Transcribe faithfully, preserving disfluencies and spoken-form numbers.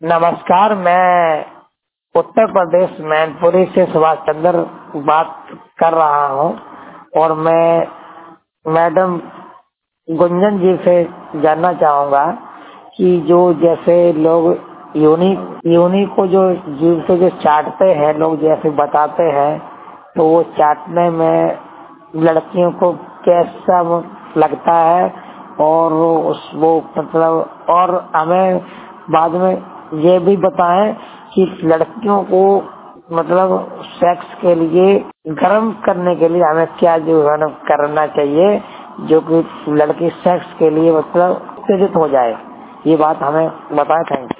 नमस्कार, मैं उत्तर प्रदेश मैनपुरी से सुभाष चंद्र बात कर रहा हूँ और मैं मैडम गुंजन जी से जानना चाहूँगा कि जो जैसे लोग योनि योनि को जो जीभ से जो चाटते हैं लोग, जैसे बताते हैं, तो वो चाटने में लड़कियों को कैसा लगता है और उस वो मतलब और हमें बाद में ये भी बताएं कि लड़कियों को मतलब सेक्स के लिए गर्म करने के लिए हमें क्या जो है ना करना चाहिए, जो कि लड़की सेक्स के लिए मतलब उत्तेजित हो जाए। ये बात हमें बताएं। Thank you.